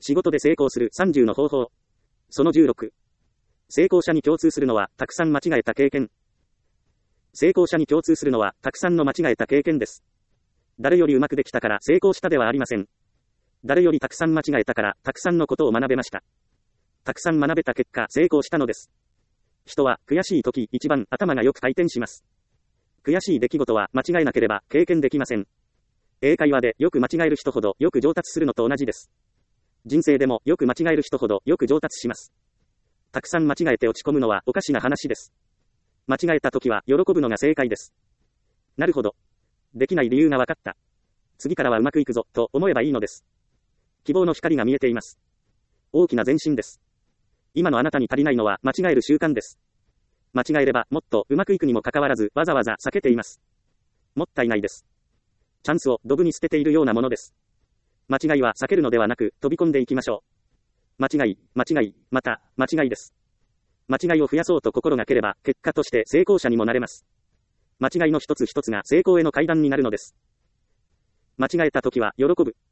仕事で成功する30の方法。その16。成功者に共通するのは、たくさん間違えた経験。成功者に共通するのは、たくさんの間違えた経験です。誰よりうまくできたから成功したではありません。誰よりたくさん間違えたから、たくさんのことを学べました。たくさん学べた結果、成功したのです。人は、悔しい時、一番頭がよく回転します。悔しい出来事は、間違えなければ、経験できません。英会話でよく間違える人ほど、よく上達するのと同じです。人生でも、よく間違える人ほど、よく上達します。たくさん間違えて落ち込むのは、おかしな話です。間違えた時は、喜ぶのが正解です。なるほど。できない理由が分かった。次からはうまくいくぞ、と思えばいいのです。希望の光が見えています。大きな前進です。今のあなたに足りないのは間違える習慣です。間違えればもっとうまくいくにもかかわらずわざわざ避けています。もったいないです。チャンスをドブに捨てているようなものです。間違いは避けるのではなく飛び込んでいきましょう。間違い、また間違いです。間違いを増やそうと心がければ結果として成功者にもなれます。間違いの一つ一つが成功への階段になるのです。間違えた時は喜ぶ。